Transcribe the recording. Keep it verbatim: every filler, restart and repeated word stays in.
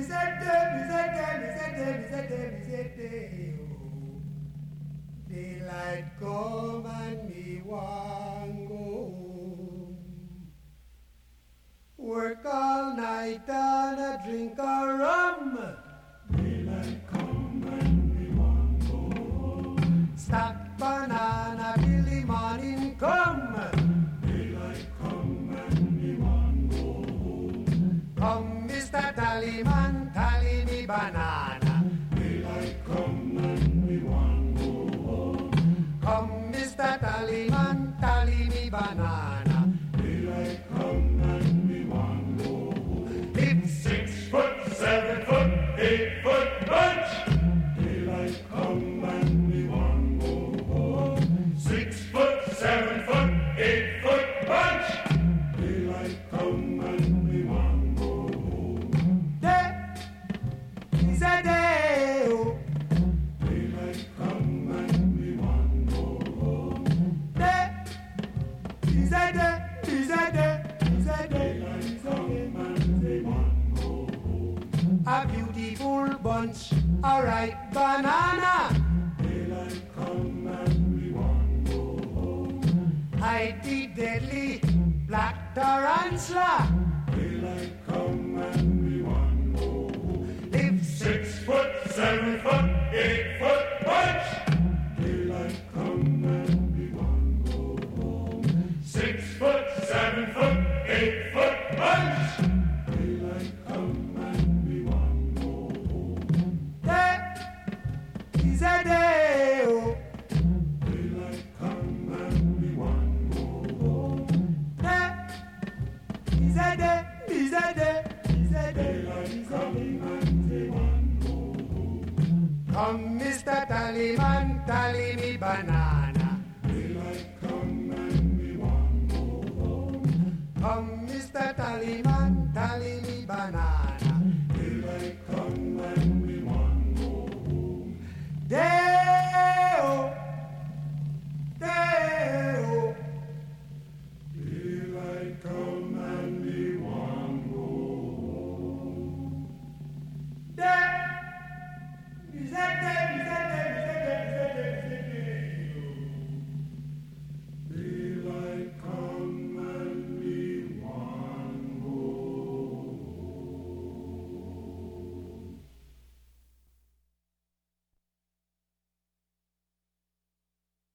Daylight come and me want go home. Work all night and a drink a rum. Daylight come and me want go home. Stack banana till the morning come. Daylight come and me want go home. Come, Mister Tallyman, tally me banana. Daylight come and me want go home. Come, Mister Tallyman, tally me banana. Daylight come and me want go home. It's Six foot, seven foot, eight foot bunch. Daylight come and me want go home. Six foot, seven foot, eight foot bunch. Daylight come and me want go home. day, is a day, oh. Daylight come and me want go home. Day, is a day, is a day, is a day, Daylight is a come day. and me want go home. A beautiful bunch, a ripe banana. Daylight come and me want go home. Hide the deadly black tarantula. Daylight come and me want go home. Live Six foot, seven foot, eight foot bunch. Daylight come and me want go home. Six foot, seven foot, eight foot bunch. Daylight come and me want go home. day, is a day, oh. Daylight come and me want go home. Day, is a day, is a day, is a day, Daylight is a come day. and me want go home. Come, Mister Tallyman, tally me banana.